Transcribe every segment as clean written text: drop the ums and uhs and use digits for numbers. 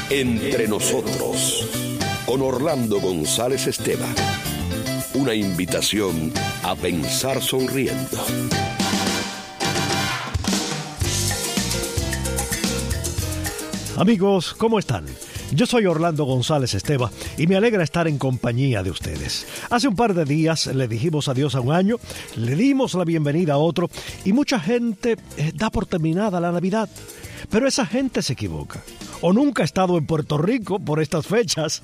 Entre nosotros, con Orlando González Esteban. Una invitación a pensar sonriendo. Amigos, ¿cómo están? Yo soy Orlando González Esteban y me alegra estar en compañía de ustedes. Hace un par de días le dijimos adiós a un año, le dimos la bienvenida a otro y mucha gente da por terminada la Navidad. Pero esa gente se equivoca. O nunca ha estado en Puerto Rico por estas fechas,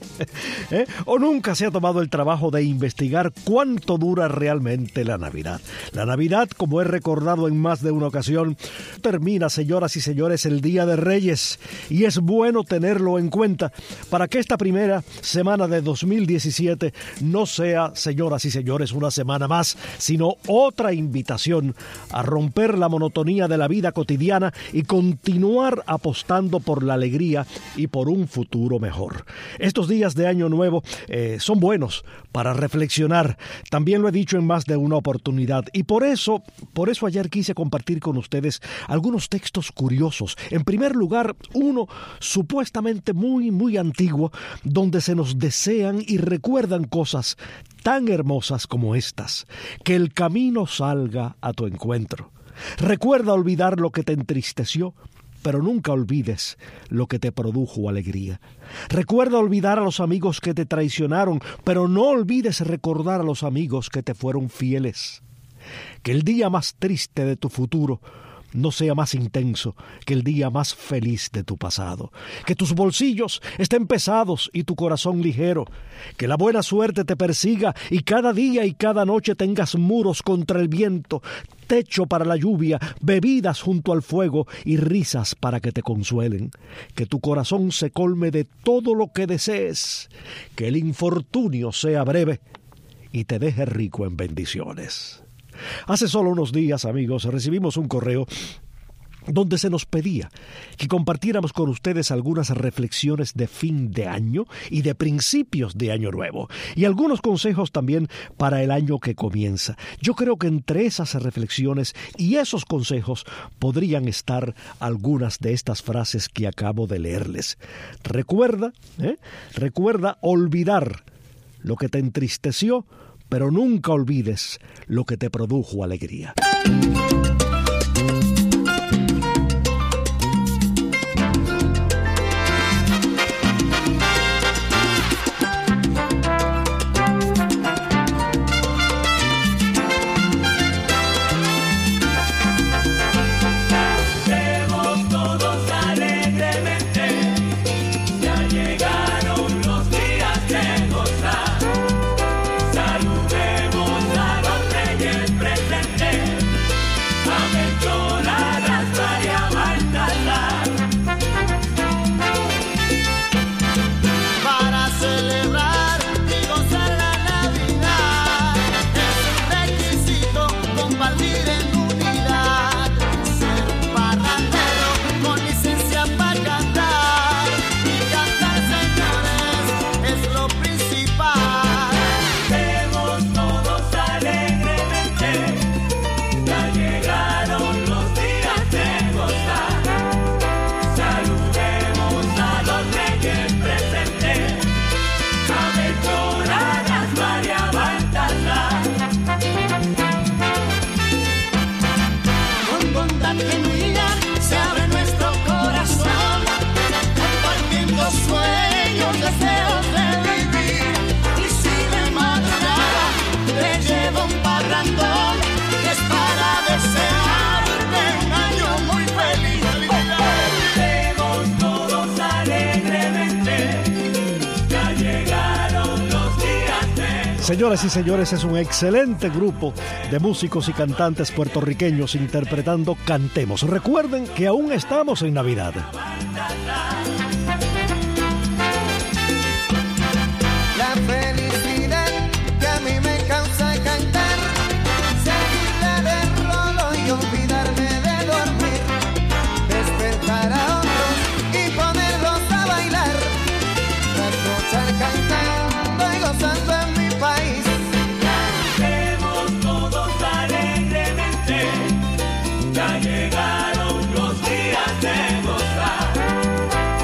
o nunca se ha tomado el trabajo de investigar cuánto dura realmente la Navidad. La Navidad, como he recordado en más de una ocasión, termina, señoras y señores, el Día de Reyes, y es bueno tenerlo en cuenta para que esta primera semana de 2017 no sea, señoras y señores, una semana más, sino otra invitación a romper la monotonía de la vida cotidiana y continuar apostando por la alegría y por un futuro mejor. Estos días de Año Nuevo son buenos para reflexionar. También lo he dicho en más de una oportunidad y por eso ayer quise compartir con ustedes algunos textos curiosos. En primer lugar, uno supuestamente muy antiguo, donde se nos desean y recuerdan cosas tan hermosas como estas: que el camino salga a tu encuentro. Recuerda olvidar lo que te entristeció, pero nunca olvides lo que te produjo alegría. Recuerda olvidar a los amigos que te traicionaron, pero no olvides recordar a los amigos que te fueron fieles. Que el día más triste de tu futuro no sea más intenso que el día más feliz de tu pasado. Que tus bolsillos estén pesados y tu corazón ligero. Que la buena suerte te persiga y cada día y cada noche tengas muros contra el viento, techo para la lluvia, bebidas junto al fuego y risas para que te consuelen. Que tu corazón se colme de todo lo que desees. Que el infortunio sea breve y te deje rico en bendiciones. Hace solo unos días, amigos, recibimos un correo donde se nos pedía que compartiéramos con ustedes algunas reflexiones de fin de año y de principios de año nuevo, y algunos consejos también para el año que comienza. Yo creo que entre esas reflexiones y esos consejos podrían estar algunas de estas frases que acabo de leerles. Recuerda olvidar lo que te entristeció, pero nunca olvides lo que te produjo alegría. Señoras y señores, es un excelente grupo de músicos y cantantes puertorriqueños interpretando Cantemos. Recuerden que aún estamos en Navidad. La felicidad que a mí me causa cantar, seguirla de rolo y olvidarme de dormir, despertar a otros y ponerlos a bailar, trasnochar cantando y gozando en mi país. Cantemos todos alegremente, ya llegaron los días de gozar.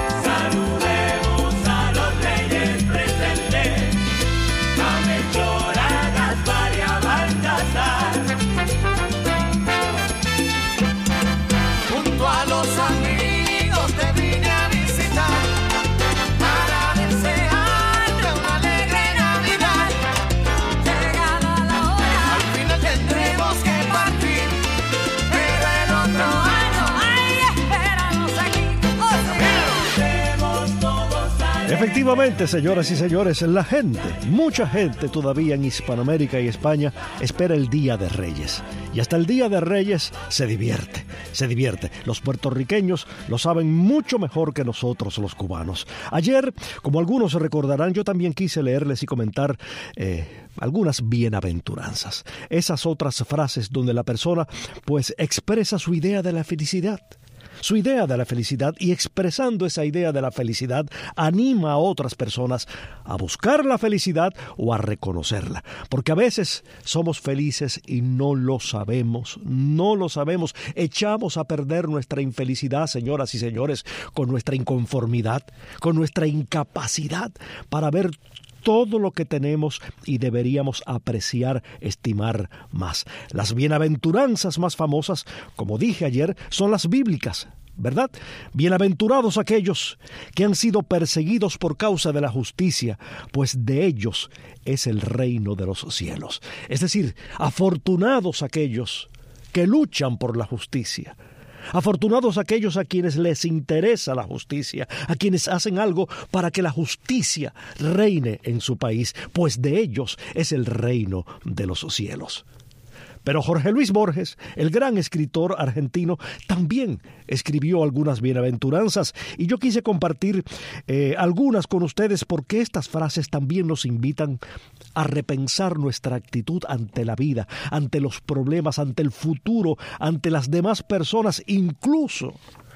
Efectivamente, señoras y señores, la gente, mucha gente todavía en Hispanoamérica y España espera el Día de Reyes. Y hasta el Día de Reyes se divierte. Los puertorriqueños lo saben mucho mejor que nosotros los cubanos. Ayer, como algunos recordarán, yo también quise leerles y comentar algunas bienaventuranzas. Esas otras frases donde la persona pues expresa su idea de la felicidad. Su idea de la felicidad, y expresando esa idea de la felicidad anima a otras personas a buscar la felicidad o a reconocerla. Porque a veces somos felices y no lo sabemos. Echamos a perder nuestra infelicidad, señoras y señores, con nuestra inconformidad, con nuestra incapacidad para ver todo lo que tenemos y deberíamos apreciar, estimar más. Las bienaventuranzas más famosas, como dije ayer, son las bíblicas, ¿verdad? Bienaventurados aquellos que han sido perseguidos por causa de la justicia, pues de ellos es el reino de los cielos. Es decir, afortunados aquellos que luchan por la justicia. Afortunados aquellos a quienes les interesa la justicia, a quienes hacen algo para que la justicia reine en su país, pues de ellos es el reino de los cielos. Pero Jorge Luis Borges, el gran escritor argentino, también escribió algunas bienaventuranzas y yo quise compartir algunas con ustedes porque estas frases también nos invitan a repensar nuestra actitud ante la vida, ante los problemas, ante el futuro, ante las demás personas, incluso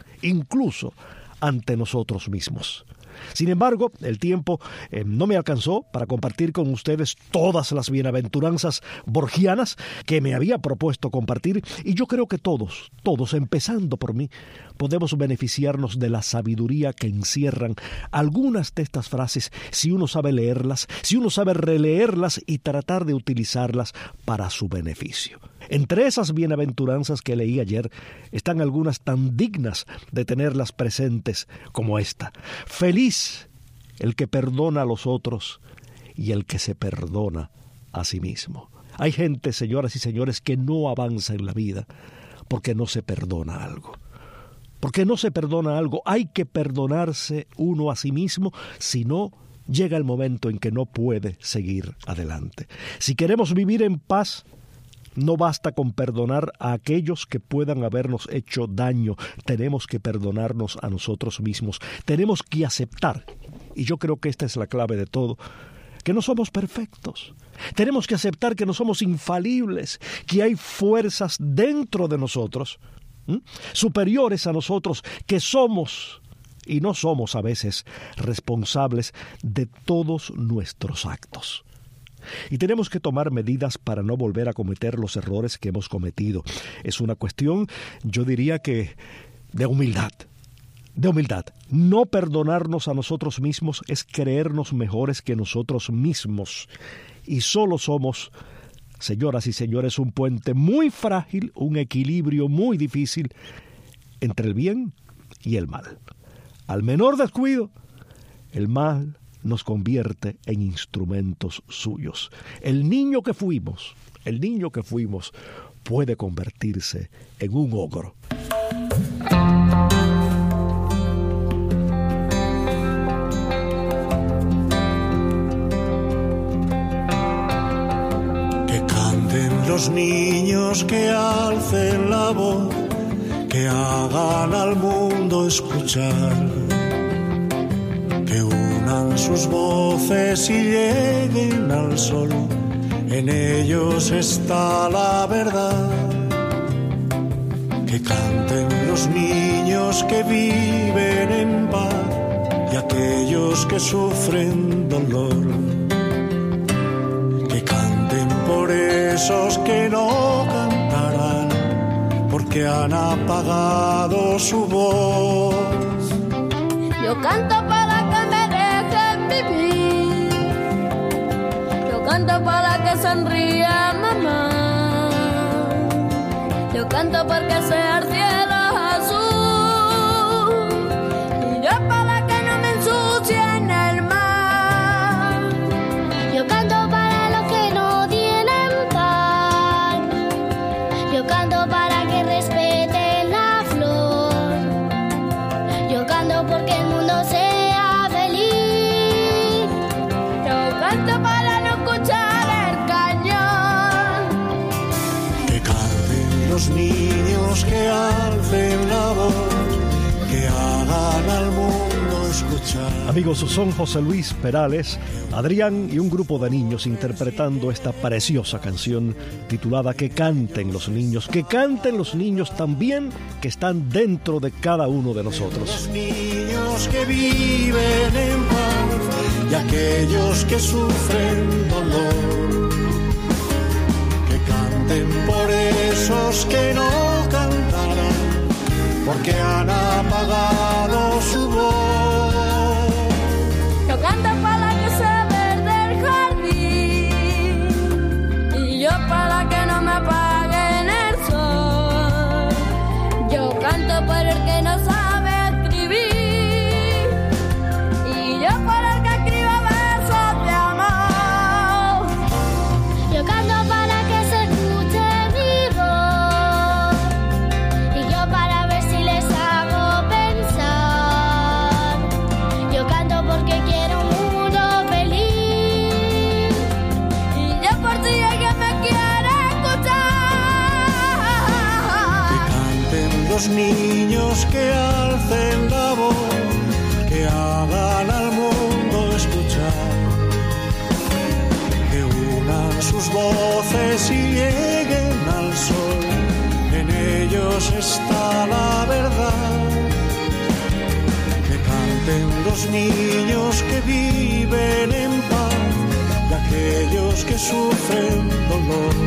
ante nosotros mismos. Sin embargo, el tiempo no me alcanzó para compartir con ustedes todas las bienaventuranzas borgianas que me había propuesto compartir, y yo creo que todos, empezando por mí, podemos beneficiarnos de la sabiduría que encierran algunas de estas frases si uno sabe leerlas, si uno sabe releerlas y tratar de utilizarlas para su beneficio. Entre esas bienaventuranzas que leí ayer están algunas tan dignas de tenerlas presentes como esta. Feliz el que perdona a los otros y el que se perdona a sí mismo. Hay gente, señoras y señores, que no avanza en la vida porque no se perdona algo. Hay que perdonarse uno a sí mismo, si no, llega el momento en que no puede seguir adelante. Si queremos vivir en paz, no basta con perdonar a aquellos que puedan habernos hecho daño. Tenemos que perdonarnos a nosotros mismos. Tenemos que aceptar, y yo creo que esta es la clave de todo, que no somos perfectos. Tenemos que aceptar que no somos infalibles, que hay fuerzas dentro de nosotros, superiores a nosotros, que somos y no somos a veces responsables de todos nuestros actos. Y tenemos que tomar medidas para no volver a cometer los errores que hemos cometido. Es una cuestión, yo diría que, de humildad. No perdonarnos a nosotros mismos es creernos mejores que nosotros mismos. Y solo somos, señoras y señores, un puente muy frágil, un equilibrio muy difícil entre el bien y el mal. Al menor descuido, el mal nos convierte en instrumentos suyos. El niño que fuimos puede convertirse en un ogro. Que canten los niños, que alcen la voz, que hagan al mundo escuchar, que unan sus voces y lleguen al sol. En ellos está la verdad. Que canten los niños que viven en paz y aquellos que sufren dolor. Que canten por esos que no cantarán porque han apagado su voz. Yo canto para que me dejen vivir. Yo canto para que sonría mamá. Yo canto porque sea el cielo azul. Y yo para que no me ensucien el mar. Yo canto para los que no tienen paz. Yo canto para que respeten la flor. Yo canto porque el mundo sea feliz. hagan al mundo escuchar. Amigos, son José Luis Perales, Adrián y un grupo de niños interpretando esta preciosa canción titulada Que canten los niños también que están dentro de cada uno de nosotros. Los niños que viven en paz y aquellos que sufren dolor, que canten por esos que no cantarán, porque han apagado su voz. Yo canto para la que se verde el jardín y yo para la que no me apaguen el sol. Yo canto por el que no sabe escribir y yo por el que escribe versos de amor. Yo canto para que se escuche mi voz y yo para ver si les hago pensar. Yo canto porque quiero un mundo feliz Y yo por ti alguien me quiere escuchar. Que canten los niños, que alcen la voz, que hagan al mundo escuchar, que unan sus voces y lleguen al sol. En ellos está la verdad. Que canten los niños que viven en paz y aquellos que sufren dolor,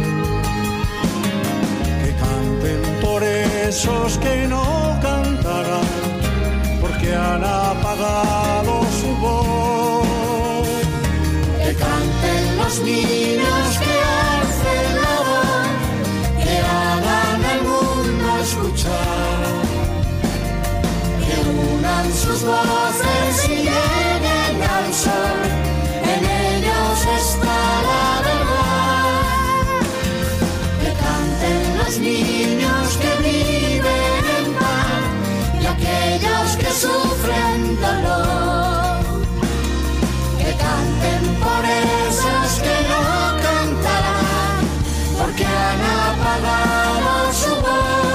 que canten por esos que no cantarán, porque han apagado su voz. Que canten los niños, que alcen la voz, que hagan al mundo escuchar, que unan sus voces y lleguen al sol. En ellos está la verdad. Que canten los niños que viven en paz y aquellos que sufren dolor, que canten por esos que no cantarán, porque han apagado su voz.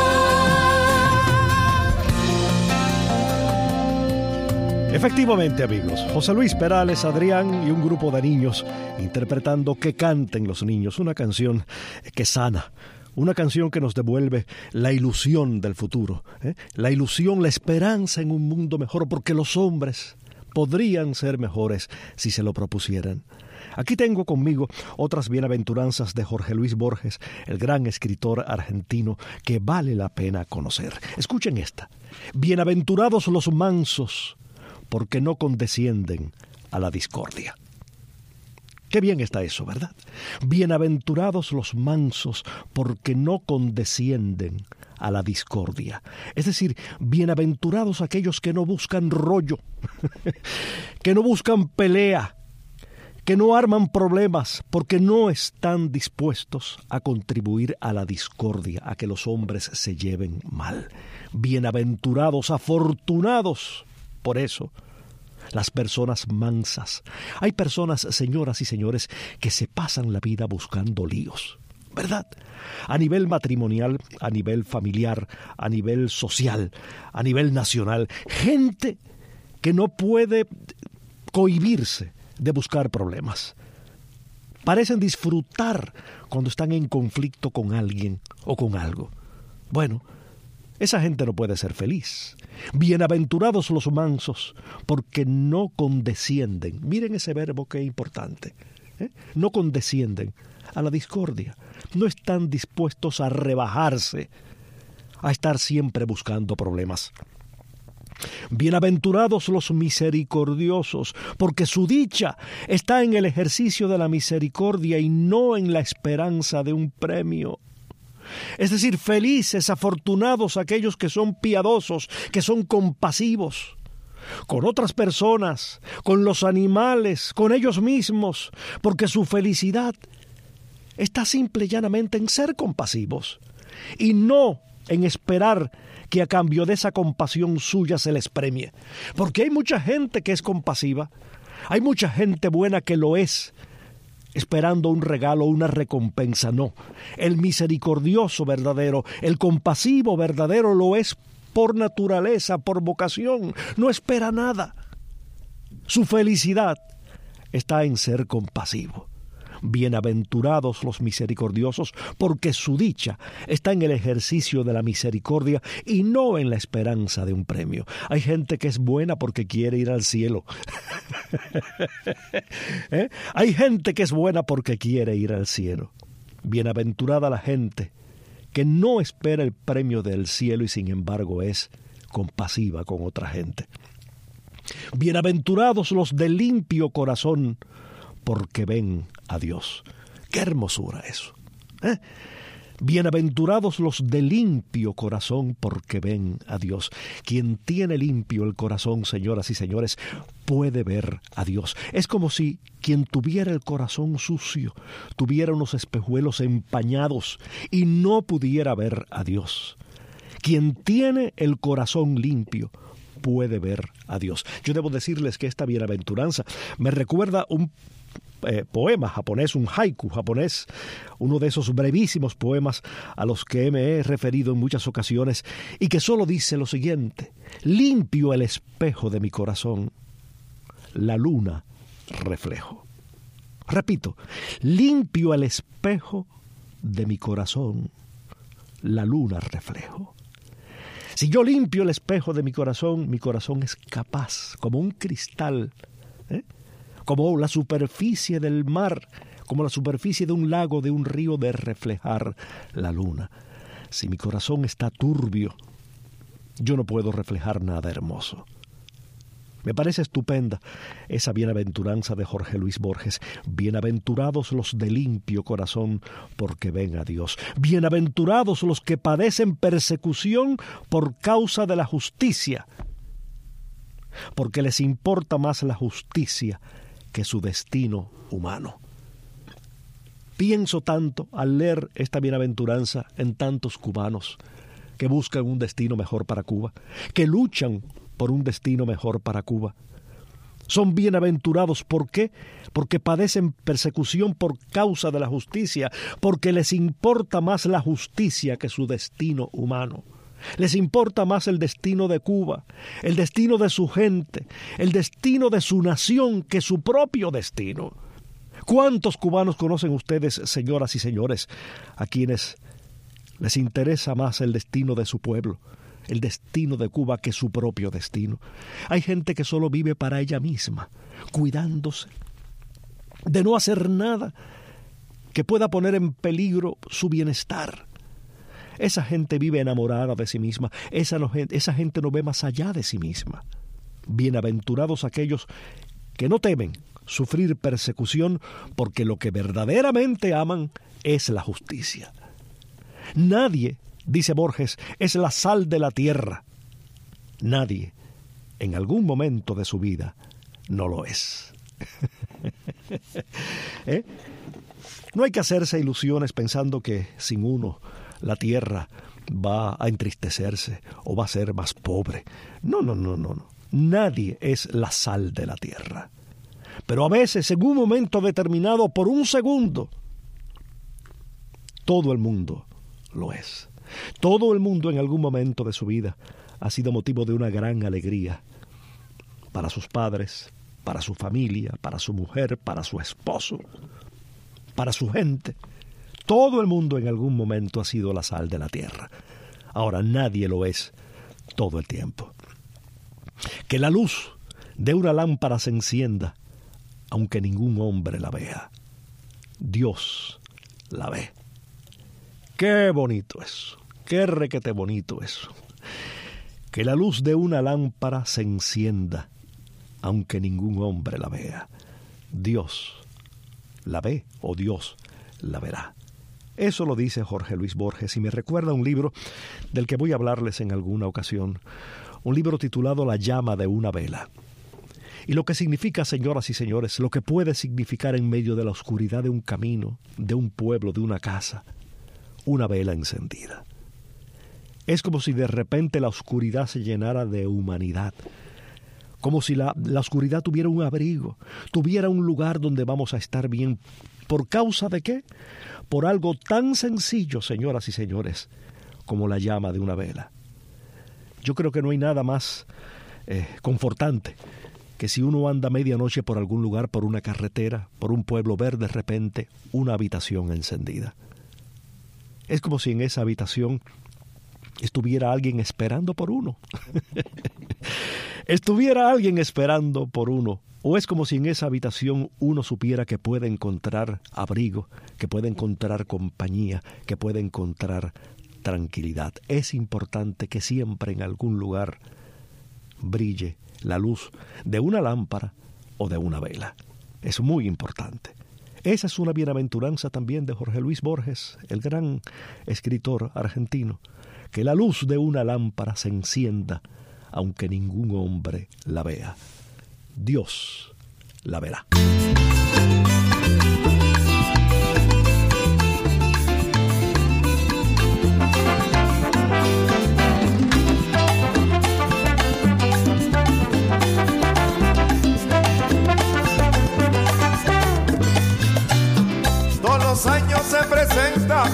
Efectivamente, amigos, José Luis Perales, Adrián y un grupo de niños interpretando Que canten los niños, una canción que sana, una canción que nos devuelve la ilusión del futuro, la ilusión, la esperanza en un mundo mejor, porque los hombres podrían ser mejores si se lo propusieran. Aquí tengo conmigo otras bienaventuranzas de Jorge Luis Borges, el gran escritor argentino que vale la pena conocer. Escuchen esta. Bienaventurados los mansos, porque no condescienden a la discordia. Qué bien está eso, ¿verdad? Bienaventurados los mansos, porque no condescienden a la discordia. Es decir, bienaventurados aquellos que no buscan rollo, que no buscan pelea, que no arman problemas, porque no están dispuestos a contribuir a la discordia, a que los hombres se lleven mal. Bienaventurados, afortunados, por eso, las personas mansas. Hay personas, señoras y señores, que se pasan la vida buscando líos, ¿verdad? A nivel matrimonial, a nivel familiar, a nivel social, a nivel nacional. Gente que no puede cohibirse de buscar problemas. Parecen disfrutar cuando están en conflicto con alguien o con algo. Bueno, esa gente no puede ser feliz. Bienaventurados los mansos, porque no condescienden. Miren ese verbo que es importante. No condescienden a la discordia. No están dispuestos a rebajarse, a estar siempre buscando problemas. Bienaventurados los misericordiosos, porque su dicha está en el ejercicio de la misericordia y no en la esperanza de un premio. Es decir, felices, afortunados aquellos que son piadosos, que son compasivos con otras personas, con los animales, con ellos mismos, porque su felicidad está simple y llanamente en ser compasivos y no en esperar que a cambio de esa compasión suya se les premie. Porque hay mucha gente que es compasiva, hay mucha gente buena que lo es, esperando un regalo o una recompensa. No, el misericordioso verdadero, el compasivo verdadero lo es por naturaleza, por vocación, no espera nada. Su felicidad está en ser compasivo. Bienaventurados los misericordiosos, porque su dicha está en el ejercicio de la misericordia y no en la esperanza de un premio. Hay gente que es buena porque quiere ir al cielo. Hay gente que es buena porque quiere ir al cielo. Bienaventurada la gente que no espera el premio del cielo y sin embargo es compasiva con otra gente. Bienaventurados los de limpio corazón, porque ven a Dios. ¡Qué hermosura eso! Bienaventurados los de limpio corazón, porque ven a Dios. Quien tiene limpio el corazón, señoras y señores, puede ver a Dios. Es como si quien tuviera el corazón sucio, tuviera unos espejuelos empañados y no pudiera ver a Dios. Quien tiene el corazón limpio puede ver a Dios. Yo debo decirles que esta bienaventuranza me recuerda un poema japonés, un haiku japonés, uno de esos brevísimos poemas a los que me he referido en muchas ocasiones y que solo dice lo siguiente: limpio el espejo de mi corazón, la luna reflejo. Repito, limpio el espejo de mi corazón, la luna reflejo. Si yo limpio el espejo de mi corazón es capaz, como un cristal, como la superficie del mar, como la superficie de un lago, de un río, de reflejar la luna. Si mi corazón está turbio, yo no puedo reflejar nada hermoso. Me parece estupenda esa bienaventuranza de Jorge Luis Borges. Bienaventurados los de limpio corazón, porque ven a Dios. Bienaventurados los que padecen persecución por causa de la justicia, porque les importa más la justicia que su destino humano. Pienso tanto al leer esta bienaventuranza en tantos cubanos que buscan un destino mejor para Cuba, que luchan por un destino mejor para Cuba. Son bienaventurados, ¿por qué? Porque padecen persecución por causa de la justicia, porque les importa más la justicia que su destino humano. Les importa más el destino de Cuba, el destino de su gente, el destino de su nación que su propio destino. ¿Cuántos cubanos conocen ustedes, señoras y señores, a quienes les interesa más el destino de su pueblo, el destino de Cuba, que su propio destino? Hay gente que solo vive para ella misma, cuidándose de no hacer nada que pueda poner en peligro su bienestar. Esa gente vive enamorada de sí misma. Esa gente no ve más allá de sí misma. Bienaventurados aquellos que no temen sufrir persecución, porque lo que verdaderamente aman es la justicia. Nadie, dice Borges, es la sal de la tierra. Nadie, en algún momento de su vida, no lo es. No hay que hacerse ilusiones pensando que sin uno la tierra va a entristecerse o va a ser más pobre. No. Nadie es la sal de la tierra. Pero a veces, en un momento determinado, por un segundo, todo el mundo lo es. Todo el mundo en algún momento de su vida ha sido motivo de una gran alegría para sus padres, para su familia, para su mujer, para su esposo, para su gente. Todo el mundo en algún momento ha sido la sal de la tierra. Ahora nadie lo es todo el tiempo. Que la luz de una lámpara se encienda, aunque ningún hombre la vea. Dios la ve. Qué bonito eso. Qué requete bonito eso. Que la luz de una lámpara se encienda, aunque ningún hombre la vea. Dios la ve, o Dios la verá. Eso lo dice Jorge Luis Borges y me recuerda un libro del que voy a hablarles en alguna ocasión, un libro titulado La llama de una vela. Y lo que significa, señoras y señores, lo que puede significar en medio de la oscuridad de un camino, de un pueblo, de una casa, una vela encendida. Es como si de repente la oscuridad se llenara de humanidad, como si la oscuridad tuviera un abrigo, tuviera un lugar donde vamos a estar bien. ¿Por causa de qué? Por algo tan sencillo, señoras y señores, como la llama de una vela. Yo creo que no hay nada más confortante que si uno anda a medianoche por algún lugar, por una carretera, por un pueblo, ver de repente una habitación encendida. Es como si en esa habitación estuviera alguien esperando por uno. Estuviera alguien esperando por uno. O es como si en esa habitación uno supiera que puede encontrar abrigo, que puede encontrar compañía, que puede encontrar tranquilidad. Es importante que siempre en algún lugar brille la luz de una lámpara o de una vela. Es muy importante. Esa es una bienaventuranza también de Jorge Luis Borges, el gran escritor argentino, que la luz de una lámpara se encienda aunque ningún hombre la vea. Dios la verá. Todos los años se presenta,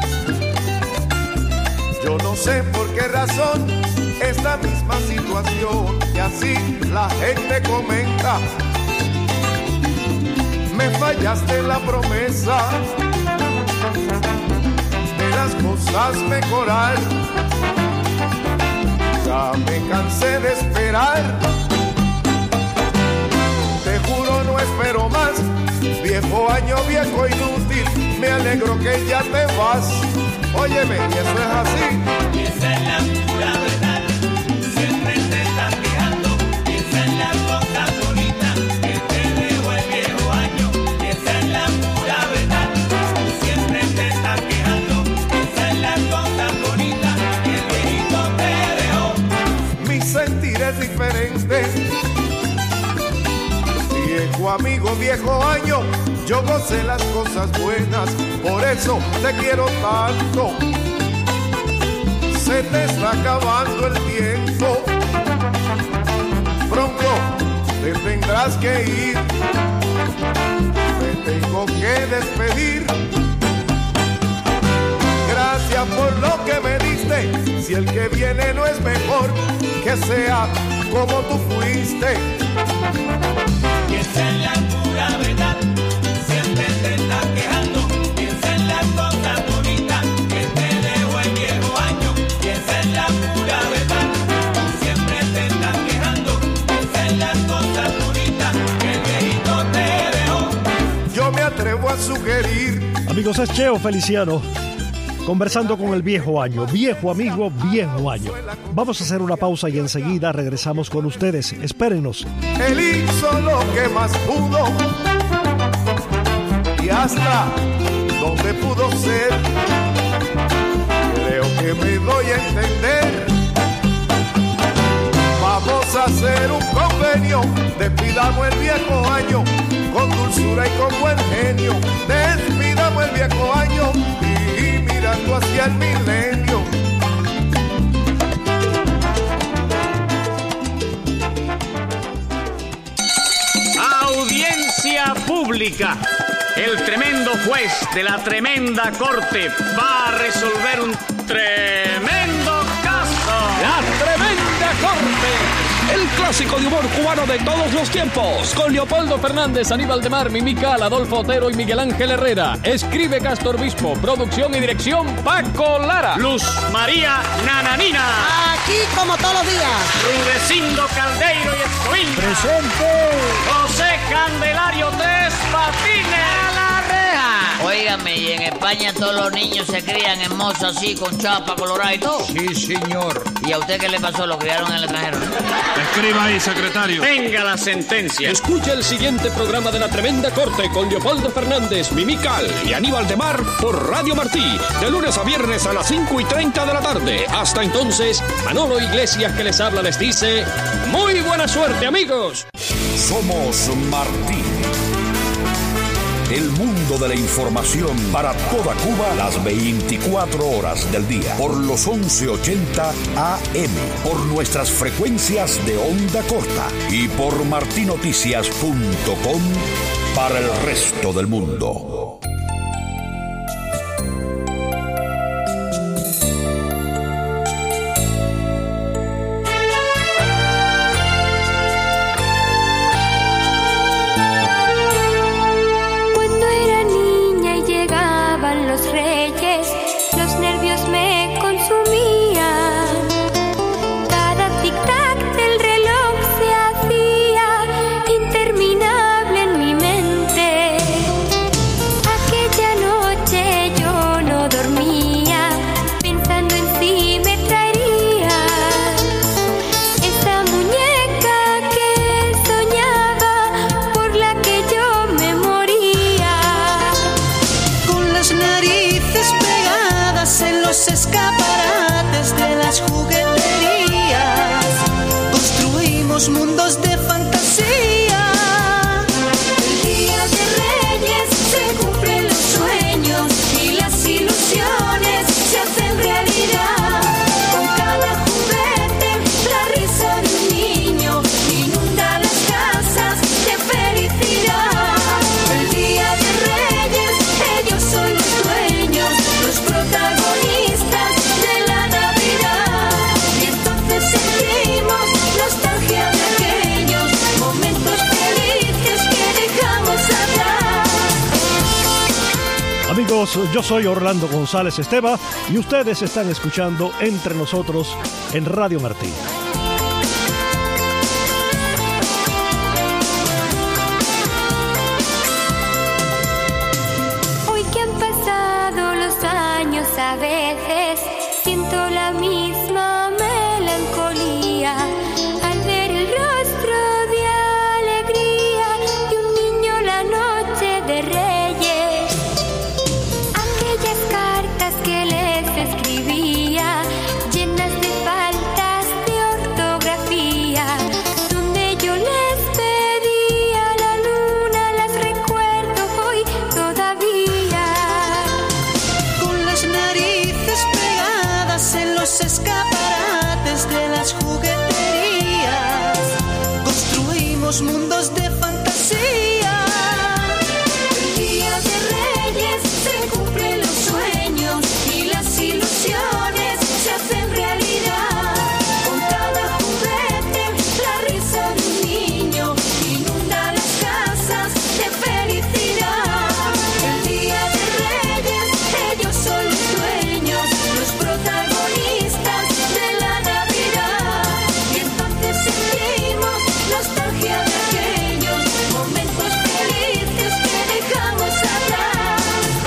yo no sé por qué razón, esta misma situación, y así la gente comenta. Me fallaste la promesa de las cosas mejorar. Ya me cansé de esperar. Te juro no espero más. Viejo año, viejo inútil, me alegro que ya te vas. Óyeme, y eso es así. Esa es la pura verdad. Siempre te estás quejando. Esa es la cosa bonita que te dejó el viejo año. Esa es la pura verdad. Siempre te estás quejando. Esa es la cosa bonita que el viejito te dejó. Mi sentir es diferente. Viejo amigo, viejo año, yo gocé las cosas buenas, por eso te quiero tanto. Se te está acabando el tiempo, pronto te tendrás que ir. Me tengo que despedir. Gracias por lo que me diste. Si el que viene no es mejor, que sea como tú fuiste. Y esa es la pura verdad. Siempre te estás quejando. Piensa en las cosas bonitas que te dejó el viejo año. Y esa es la pura verdad. Siempre te estás quejando. Piensa en las cosas bonitas que el viejito te dejó. Yo me atrevo a sugerir. Amigos, es Cheo Feliciano conversando con el viejo año. Viejo amigo, viejo año. Vamos a hacer una pausa y enseguida regresamos con ustedes. Espérennos. Él hizo lo que más pudo y hasta donde pudo ser. Creo que me doy a entender. Vamos a hacer un convenio. Despidamos el viejo año con dulzura y con buen genio. Despidamos el viejo año y mirando hacia el milenio. Audiencia pública. El tremendo juez de la tremenda corte va a resolver un tremendo caso. La tremenda corte. El clásico de humor cubano de todos los tiempos. Con Leopoldo Fernández, Aníbal de Mar, Mimical, Adolfo Otero y Miguel Ángel Herrera. Escribe Castro Obispo. Producción y dirección Paco Lara. Luz María Nananina. Aquí como todos los días. Rudecindo Caldeiro y Escoín. Presente. José Candelario Tres Patines. A la reja. Óigame, y en España todos los niños se crían en moza así, con chapa colorada y todo. Sí, señor. ¿Y a usted qué le pasó? ¿Lo criaron en el extranjero? Escriba ahí, secretario. Venga la sentencia. Escucha el siguiente programa de La Tremenda Corte con Leopoldo Fernández, Mimical y Aníbal de Mar por Radio Martí, de lunes a viernes a las 5:30 de la tarde. Hasta entonces, Manolo Iglesias que les habla les dice: ¡muy buena suerte, amigos! Somos Martí. El mundo de la información para toda Cuba las 24 horas del día por los 1180 AM, por nuestras frecuencias de onda corta y por martinoticias.com para el resto del mundo. construimos mundos de fantasía. El día de Reyes se cumplen los sueños y las ilusiones se hacen realidad. Con cada juguete, la risa de un niño inunda las casas de felicidad. El día de Reyes, ellos son los dueños, los protagonistas de la Navidad. Y entonces sentimos nostalgia de aquellos momentos felices que dejamos atrás. Amigos, yo soy Orlando González Esteva y ustedes están escuchando Entre Nosotros en Radio Martí. Hoy que han pasado los años, a veces siento la misma melancolía al ver el rostro de alegría de un niño la noche de Reyes. Aquellas cartas que les escribía, llenas de faltas de ortografía, donde yo les pedía a la luna, las recuerdo hoy todavía. Con las narices pegadas en los escaparates de las jugueterías, construimos mundos de fantasía. El día de Reyes se cumplen los sueños y las ilusiones se hacen realidad. Con cada juguete, la risa de un niño inunda las casas de felicidad. El día de Reyes, ellos son los dueños, los protagonistas de la Navidad. Y entonces sentimos nostalgia de aquellos momentos felices que dejamos atrás.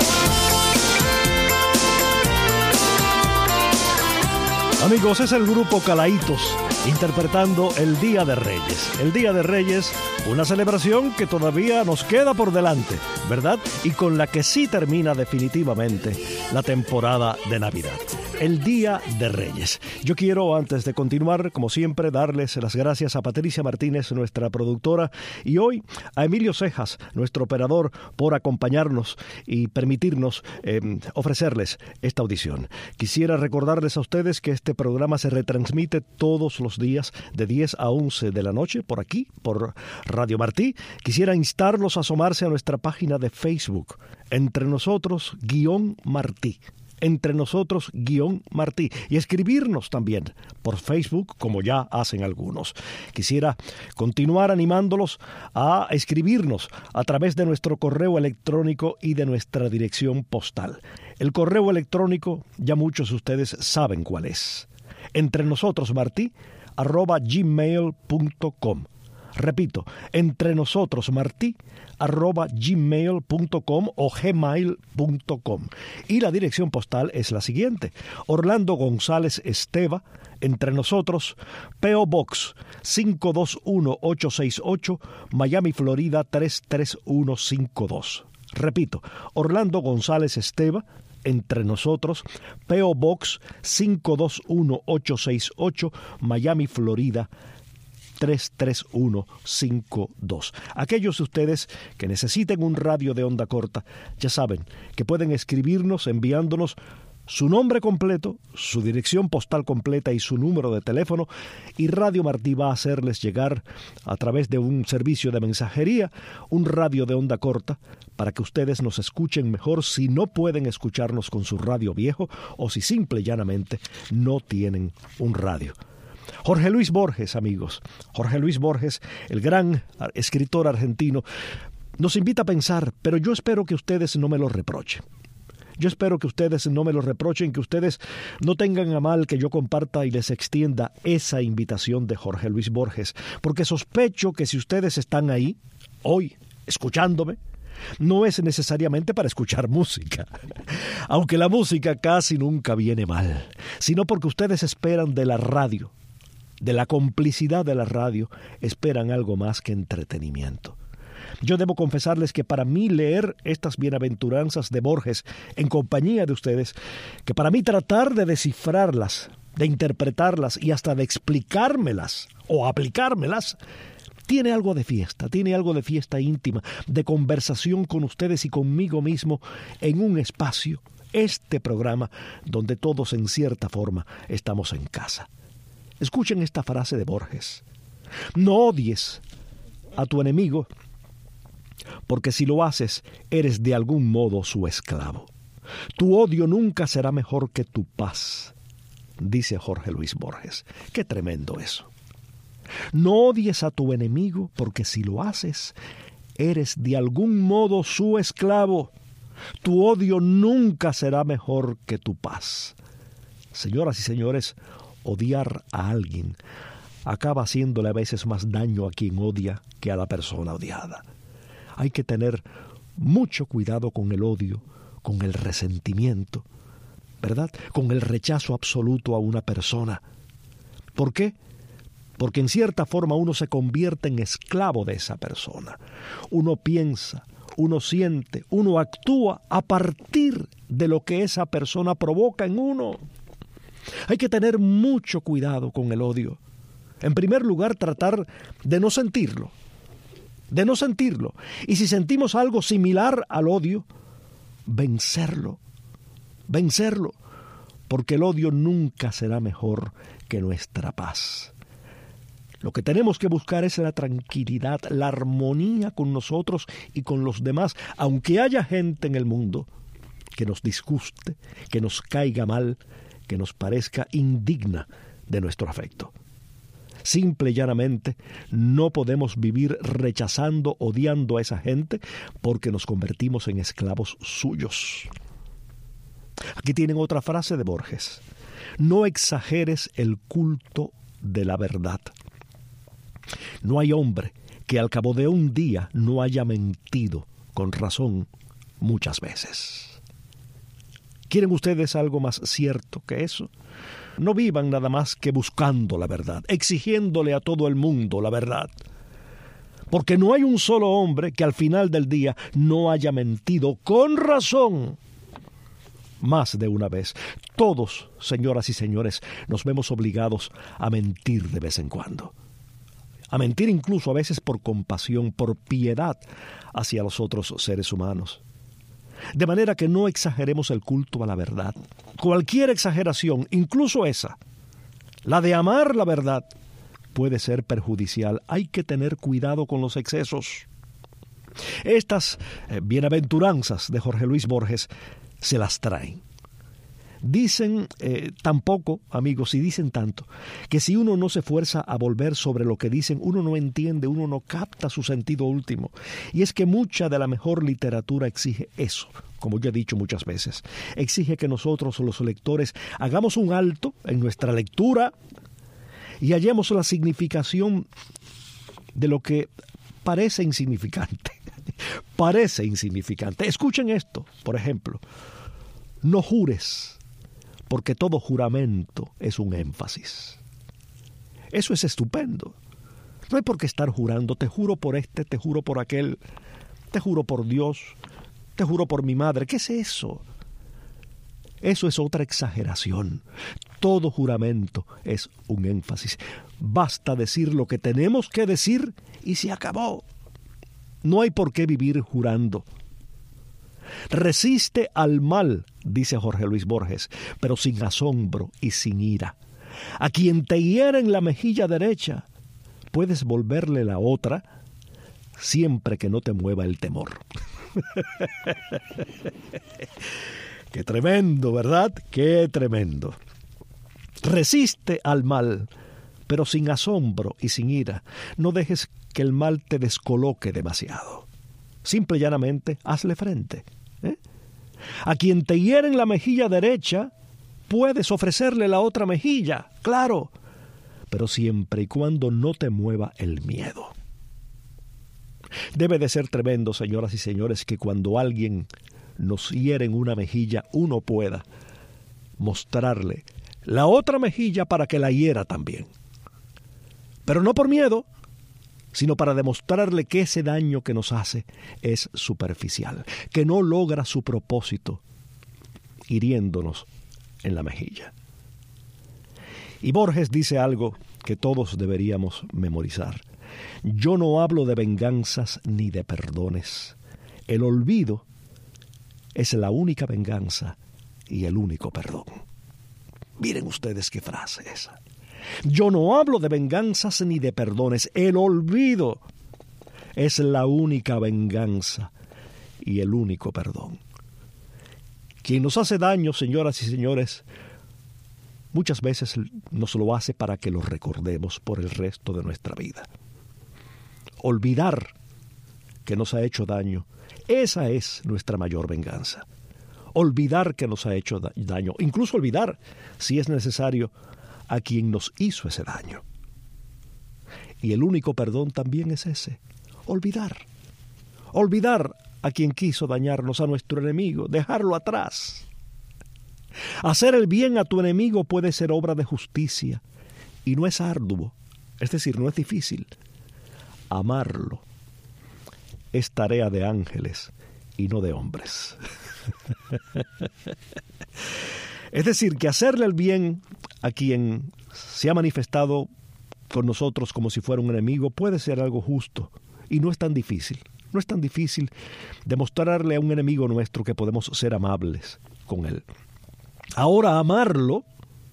Amigos, es el grupo Calaitos interpretando El Día de Reyes. El Día de Reyes, una celebración que todavía nos queda por delante, ¿verdad? Y con la que sí termina definitivamente la temporada de Navidad. El Día de Reyes. Yo quiero, antes de continuar, como siempre, darles las gracias a Patricia Martínez, nuestra productora, y hoy a Emilio Cejas, nuestro operador, por acompañarnos y permitirnos ofrecerles esta audición. Quisiera recordarles a ustedes que este programa se retransmite todos los días de 10 a 11 de la noche por aquí, por Radio Martí. Quisiera instarlos a asomarse a nuestra página de Facebook, Entre Nosotros-Martí. Entre Nosotros-Martí, y escribirnos también por Facebook, como ya hacen algunos. Quisiera continuar animándolos a escribirnos a través de nuestro correo electrónico y de nuestra dirección postal. El correo electrónico, ya muchos de ustedes saben cuál es: entrenosotros@gmail.com. Repito, entrenosotros@gmail.com o gmail.com. Y la dirección postal es la siguiente: Orlando González Esteva, Entre Nosotros, P.O. Box 521868, Miami, Florida 33152. Repito, Orlando González Esteva, Entre Nosotros, P.O. Box 521868, Miami, Florida 33152. Aquellos de ustedes que necesiten un radio de onda corta, ya saben que pueden escribirnos enviándonos su nombre completo, su dirección postal completa y su número de teléfono, y Radio Martí va a hacerles llegar a través de un servicio de mensajería un radio de onda corta para que ustedes nos escuchen mejor si no pueden escucharnos con su radio viejo o si simple y llanamente no tienen un radio. Jorge Luis Borges, amigos. Jorge Luis Borges, el gran escritor argentino, nos invita a pensar, pero yo espero que ustedes no me lo reprochen. Yo espero que ustedes no me lo reprochen, que ustedes no tengan a mal que yo comparta y les extienda esa invitación de Jorge Luis Borges, porque sospecho que si ustedes están ahí, hoy, escuchándome, no es necesariamente para escuchar música, aunque la música casi nunca viene mal, sino porque ustedes esperan de la radio, de la complicidad de la radio, esperan algo más que entretenimiento. Yo debo confesarles que para mí leer estas bienaventuranzas de Borges en compañía de ustedes, que para mí tratar de descifrarlas, de interpretarlas y hasta de explicármelas o aplicármelas, tiene algo de fiesta íntima, de conversación con ustedes y conmigo mismo en un espacio, este programa, donde todos en cierta forma estamos en casa. Escuchen esta frase de Borges: no odies a tu enemigo, porque si lo haces, eres de algún modo su esclavo. Tu odio nunca será mejor que tu paz, dice Jorge Luis Borges. Qué tremendo eso. No odies a tu enemigo, porque si lo haces, eres de algún modo su esclavo. Tu odio nunca será mejor que tu paz. Señoras y señores, odiar a alguien acaba haciéndole a veces más daño a quien odia que a la persona odiada. Hay que tener mucho cuidado con el odio, con el resentimiento, ¿verdad? Con el rechazo absoluto a una persona. ¿Por qué? Porque en cierta forma uno se convierte en esclavo de esa persona. Uno piensa, uno siente, uno actúa a partir de lo que esa persona provoca en uno. Hay que tener mucho cuidado con el odio. En primer lugar, tratar de no sentirlo. Y si sentimos algo similar al odio, vencerlo, porque el odio nunca será mejor que nuestra paz. Lo que tenemos que buscar es la tranquilidad, la armonía con nosotros y con los demás, aunque haya gente en el mundo que nos disguste, que nos caiga mal, que nos parezca indigna de nuestro afecto. Simple y llanamente, no podemos vivir rechazando, odiando a esa gente, porque nos convertimos en esclavos suyos. Aquí tienen otra frase de Borges: no exageres el culto de la verdad. No hay hombre que al cabo de un día no haya mentido con razón muchas veces. ¿Quieren ustedes algo más cierto que eso? No vivan nada más que buscando la verdad, exigiéndole a todo el mundo la verdad. Porque no hay un solo hombre que al final del día no haya mentido con razón más de una vez. Todos, señoras y señores, nos vemos obligados a mentir de vez en cuando. A mentir incluso a veces por compasión, por piedad hacia los otros seres humanos. De manera que no exageremos el culto a la verdad. Cualquier exageración, incluso esa, la de amar la verdad, puede ser perjudicial. Hay que tener cuidado con los excesos. Estas bienaventuranzas de Jorge Luis Borges se las traen. Dicen tampoco, amigos, y dicen tanto, que si uno no se fuerza a volver sobre lo que dicen, uno no entiende, uno no capta su sentido último. Y es que mucha de la mejor literatura exige eso, como yo he dicho muchas veces. Exige que nosotros, los lectores, hagamos un alto en nuestra lectura y hallemos la significación de lo que parece insignificante. Parece insignificante. Escuchen esto, por ejemplo: no jures, porque todo juramento es un énfasis. Eso es estupendo. No hay por qué estar jurando: te juro por este, te juro por aquel, te juro por Dios, te juro por mi madre. ¿Qué es eso? Eso es otra exageración. Todo juramento es un énfasis. Basta decir lo que tenemos que decir y se acabó. No hay por qué vivir jurando. Resiste al mal, dice Jorge Luis Borges, pero sin asombro y sin ira. A quien te hiere en la mejilla derecha, puedes volverle la otra, siempre que no te mueva el temor. Qué tremendo, ¿verdad? Qué tremendo. Resiste al mal, pero sin asombro y sin ira. No dejes que el mal te descoloque demasiado. Simple y llanamente, hazle frente. A quien te hiere en la mejilla derecha, puedes ofrecerle la otra mejilla, claro, pero siempre y cuando no te mueva el miedo. Debe de ser tremendo, señoras y señores, que cuando alguien nos hiere en una mejilla, uno pueda mostrarle la otra mejilla para que la hiera también. Pero no por miedo, sino para demostrarle que ese daño que nos hace es superficial, que no logra su propósito hiriéndonos en la mejilla. Y Borges dice algo que todos deberíamos memorizar. Yo no hablo de venganzas ni de perdones. El olvido es la única venganza y el único perdón. Miren ustedes qué frase esa. Yo no hablo de venganzas ni de perdones. El olvido es la única venganza y el único perdón. Quien nos hace daño, señoras y señores, muchas veces nos lo hace para que lo recordemos por el resto de nuestra vida. Olvidar que nos ha hecho daño, esa es nuestra mayor venganza. Olvidar que nos ha hecho daño, incluso olvidar, si es necesario, a quien nos hizo ese daño. Y el único perdón también es ese, olvidar. Olvidar a quien quiso dañarnos, a nuestro enemigo, dejarlo atrás. Hacer el bien a tu enemigo puede ser obra de justicia y no es arduo, es decir, no es difícil. Amarlo es tarea de ángeles y no de hombres. Es decir, que hacerle el bien a quien se ha manifestado con nosotros como si fuera un enemigo puede ser algo justo y no es tan difícil. No es tan difícil demostrarle a un enemigo nuestro que podemos ser amables con él. Ahora, amarlo,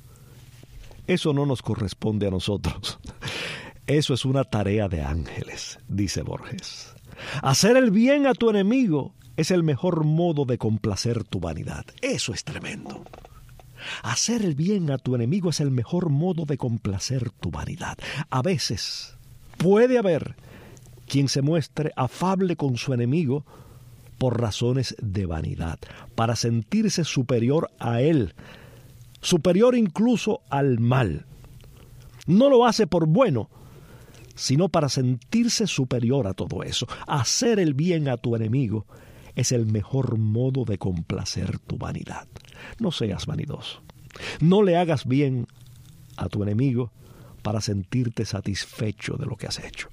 eso no nos corresponde a nosotros. Eso es una tarea de ángeles, dice Borges. Hacer el bien a tu enemigo es el mejor modo de complacer tu vanidad. Eso es tremendo. Hacer el bien a tu enemigo es el mejor modo de complacer tu vanidad. A veces puede haber quien se muestre afable con su enemigo por razones de vanidad, para sentirse superior a él, superior incluso al mal. No lo hace por bueno, sino para sentirse superior a todo eso. Hacer el bien a tu enemigo es el mejor modo de complacer tu vanidad. No seas vanidoso. No le hagas bien a tu enemigo para sentirte satisfecho de lo que has hecho.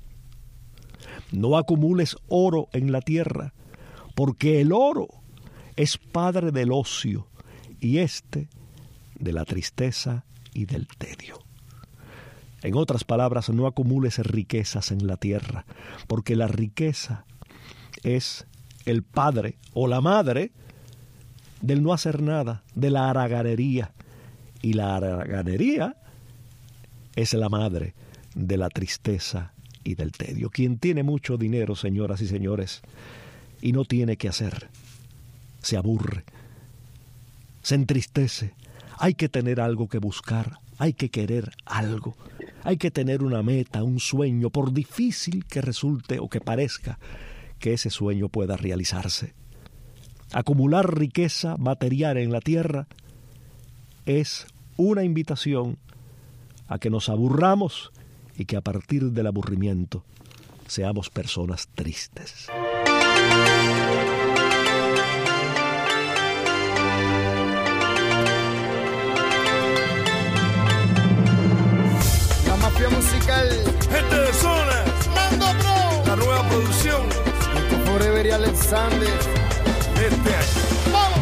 No acumules oro en la tierra, porque el oro es padre del ocio y de la tristeza y del tedio. En otras palabras, no acumules riquezas en la tierra, porque la riqueza es el padre o la madre del no hacer nada, de la haraganería. Y la haraganería es la madre de la tristeza y del tedio. Quien tiene mucho dinero, señoras y señores, y no tiene qué hacer, se aburre, se entristece. Hay que tener algo que buscar, hay que querer algo, hay que tener una meta, un sueño, por difícil que resulte o que parezca que ese sueño pueda realizarse. Acumular riqueza material en la tierra es una invitación a que nos aburramos y que a partir del aburrimiento seamos personas tristes. La mafia musical, Gente de zona, Mando Pro, la nueva producción Nico Forever y Alexander. este año. ¡Vamos!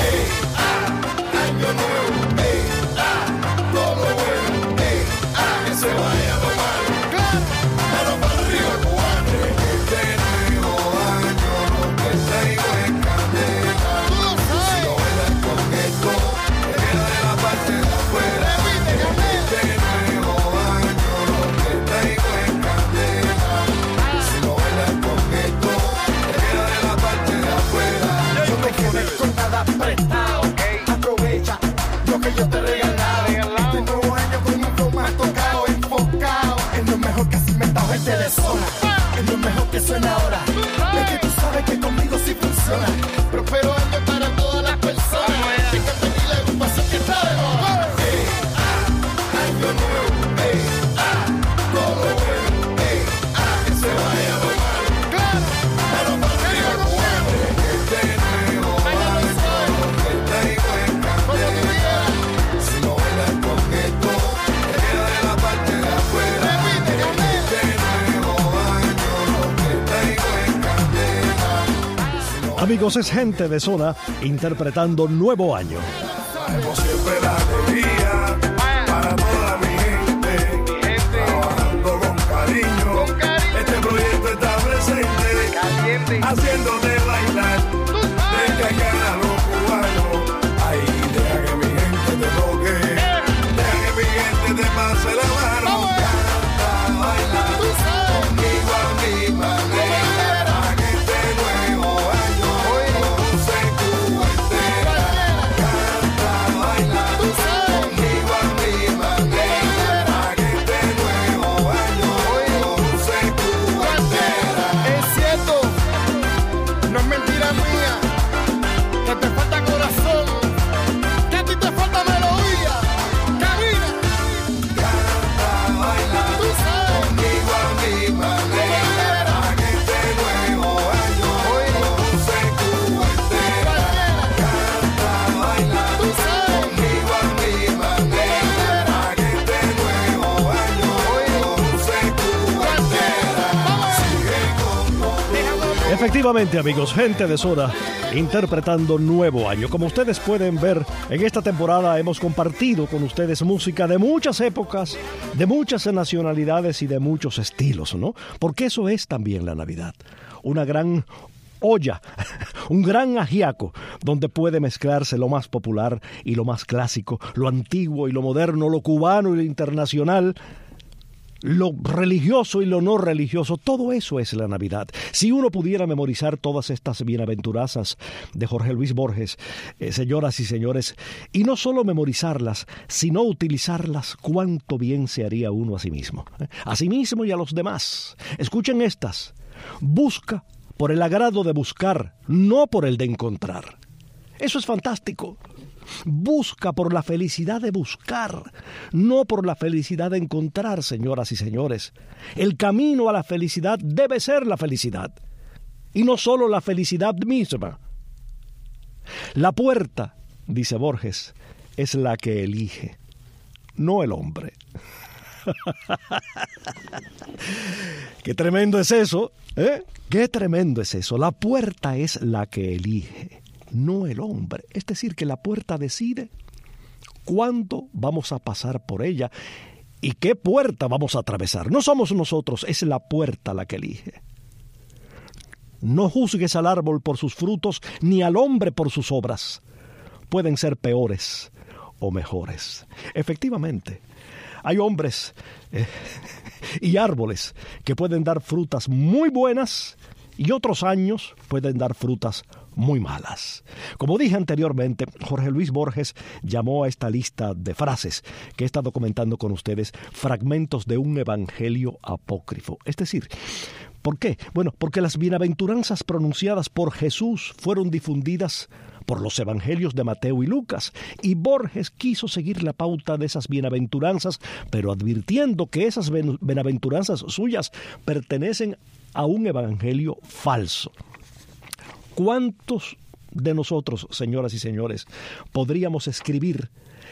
Año nuevo, todo bueno, que se vaya lo malo. ¡Claro! Mano para arriba, cubano. Este nuevo año lo que traigo es candela. ¡Tú lo sabes! Si lo bailas con esto, te queda de la parte de afuera. Repite, Gabriel. Este nuevo año lo que traigo es candela. Si lo bailas con esto, te queda de la parte de afuera. No te quedes con nada prestado. Aprovecha lo que yo te he regalado. Este nuevo año conmigo me ha tocado, enfocado en lo mejor que has inventado, gente de zona. En lo mejor que suena ahora. Es que tú sabes que conmigo sí funciona. Prospero año para todas las personas. Me encanta y la agrupación que está de moda. Año nuevo, todo bueno, que se vaya lo malo. ¡Claro! Mano para arriba, cubano. Este nuevo año lo que traigo es candela. Si lo bailas con esto, te queda de la parte de afuera. Repite, Gabriel. Este nuevo año lo que traigo es candela. Amigos, es Gente de Zona interpretando Nuevo Año. Traemos siempre la alegría para toda mi Efectivamente, amigos, gente de Soda interpretando Nuevo Año. Como ustedes pueden ver, en esta temporada hemos compartido con ustedes música de muchas épocas, de muchas nacionalidades y de muchos estilos, ¿no? Porque eso es también la Navidad. Una gran olla, un gran ajiaco, donde puede mezclarse lo más popular y lo más clásico, lo antiguo y lo moderno, lo cubano y lo internacional, lo religioso y lo no religioso. Todo eso es la Navidad. Si uno pudiera memorizar todas estas bienaventuranzas de Jorge Luis Borges, señoras y señores, y no solo memorizarlas, sino utilizarlas, cuánto bien se haría uno a sí mismo y a los demás. Escuchen estas. Busca por el agrado de buscar, no por el de encontrar. Eso es fantástico. Busca por la felicidad de buscar, no por la felicidad de encontrar, señoras y señores. El camino a la felicidad debe ser la felicidad, y no solo la felicidad misma. La puerta, dice Borges, es la que elige, no el hombre. Qué tremendo es eso, ¿eh? Qué tremendo es eso. La puerta es la que elige, no el hombre. Es decir, que la puerta decide cuándo vamos a pasar por ella y qué puerta vamos a atravesar. No somos nosotros, es la puerta la que elige. No juzgues al árbol por sus frutos, ni al hombre por sus obras. Pueden ser peores o mejores. Efectivamente, hay hombres y árboles que pueden dar frutas muy buenas y otros años pueden dar frutas muy malas. Como dije anteriormente, Jorge Luis Borges llamó a esta lista de frases que he estado comentando con ustedes fragmentos de un evangelio apócrifo. Es decir, ¿por qué? Bueno, porque las bienaventuranzas pronunciadas por Jesús fueron difundidas por los evangelios de Mateo y Lucas, y Borges quiso seguir la pauta de esas bienaventuranzas, pero advirtiendo que esas bienaventuranzas suyas pertenecen a un evangelio falso. ¿Cuántos de nosotros, señoras y señores, podríamos escribir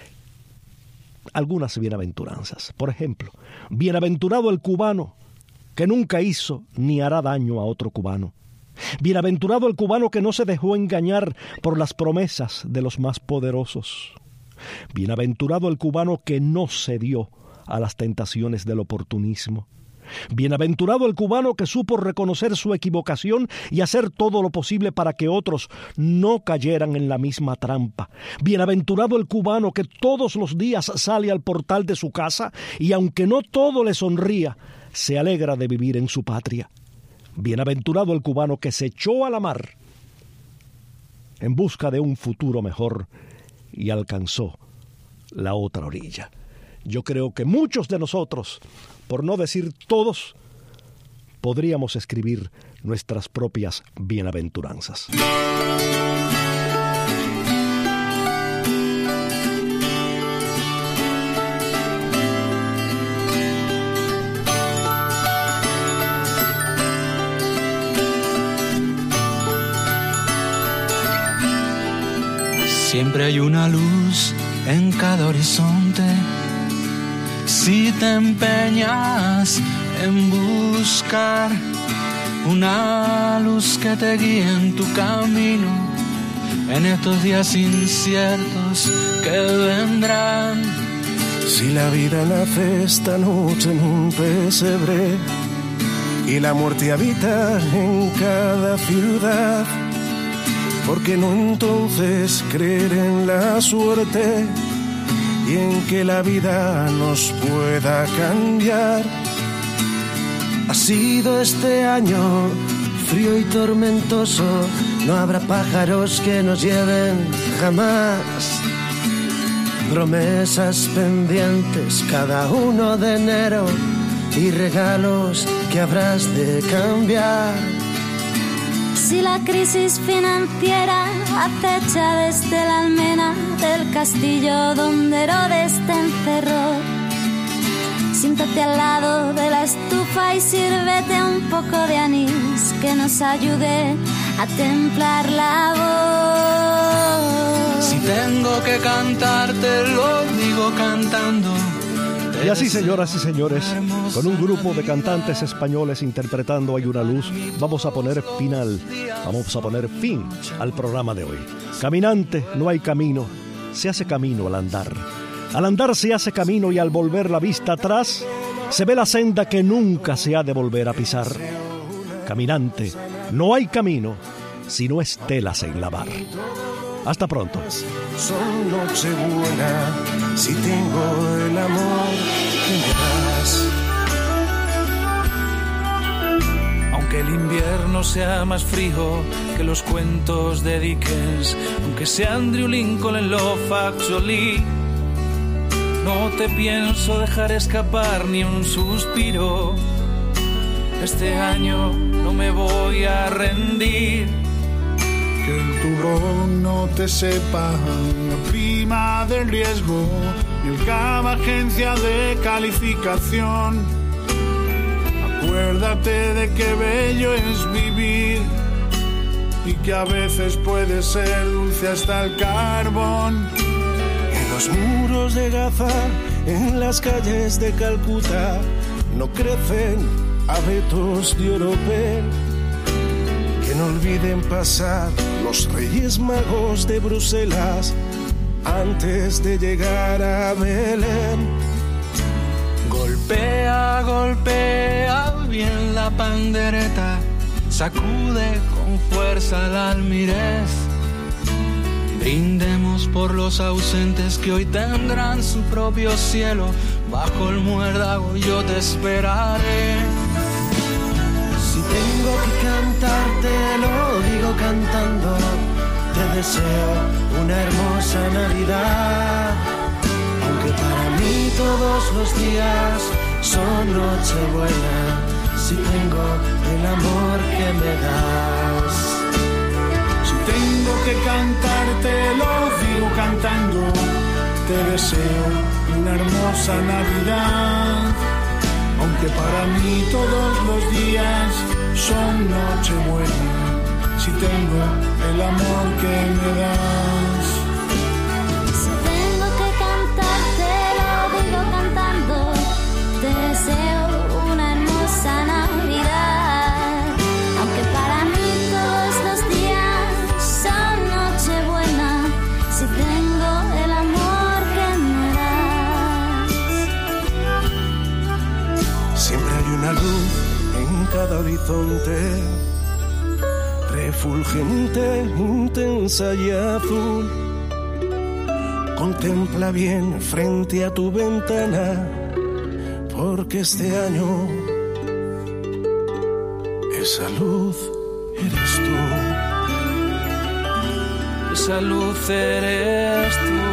algunas bienaventuranzas? Por ejemplo, bienaventurado el cubano que nunca hizo ni hará daño a otro cubano. Bienaventurado el cubano que no se dejó engañar por las promesas de los más poderosos. Bienaventurado el cubano que no cedió a las tentaciones del oportunismo. Bienaventurado el cubano que supo reconocer su equivocación y hacer todo lo posible para que otros no cayeran en la misma trampa. Bienaventurado el cubano que todos los días sale al portal de su casa y aunque no todo le sonría, se alegra de vivir en su patria. Bienaventurado el cubano que se echó a la mar en busca de un futuro mejor y alcanzó la otra orilla. Yo creo que muchos de nosotros, por no decir todos, podríamos escribir nuestras propias bienaventuranzas. Siempre hay una luz en cada horizonte. Si te empeñas en buscar una luz que te guíe en tu camino, en estos días inciertos que vendrán. Si la vida nace esta noche en un pesebre y la muerte habita en cada ciudad, ¿por qué no entonces creer en la suerte y en que la vida nos pueda cambiar? Ha sido este año frío y tormentoso, no habrá pájaros que nos lleven jamás. Promesas pendientes cada 1 de enero y regalos que habrás de cambiar. Si la crisis financiera acecha desde la almena del castillo donde Herodes te encerró, siéntate al lado de la estufa y sírvete un poco de anís que nos ayude a templar la voz. Si tengo que cantarte, lo digo cantando. Y así, señoras y señores, con un grupo de cantantes españoles interpretando Hay una luz, vamos a poner fin al programa de hoy. Caminante, no hay camino, se hace camino al andar. Al andar se hace camino y al volver la vista atrás, se ve la senda que nunca se ha de volver a pisar. Caminante, no hay camino, sino estelas en lavar. Hasta pronto. Son nochebuena si tengo el amor que me das. Aunque el invierno sea más frío que los cuentos de Dickens, aunque sea Andrew Lincoln en Love Actually, no te pienso dejar escapar ni un suspiro. Este año no me voy a rendir. Que el turrón no te sepa la prima del riesgo y el cava agencia de calificación. Acuérdate de qué bello es vivir y que a veces puede ser dulce hasta el carbón. En los muros de Gaza, en las calles de Calcuta, no crecen abetos de oropel. Que no olviden pasar los Reyes Magos de Bruselas antes de llegar a Belén. Golpea, golpea bien la pandereta, sacude con fuerza el almirez. Brindemos por los ausentes que hoy tendrán su propio cielo. Bajo el muérdago yo te esperaré. Si tengo que cantarte, lo digo cantando. Te deseo una hermosa Navidad. Aunque para mí todos los días son Nochebuena, si tengo el amor que me das. Si tengo que cantarte, lo digo cantando. Te deseo una hermosa Navidad. Aunque para mí todos los días son Nochebuena, si tengo el amor que me das. Si tengo que cantarte, lo digo cantando. Te deseo una hermosa Navidad. Aunque para mí todos los días son Nochebuena, si tengo el amor que me das. Siempre hay una luz en cada horizonte, refulgente, intensa y azul. Contempla bien frente a tu ventana, porque este año esa luz eres tú. Esa luz eres tú.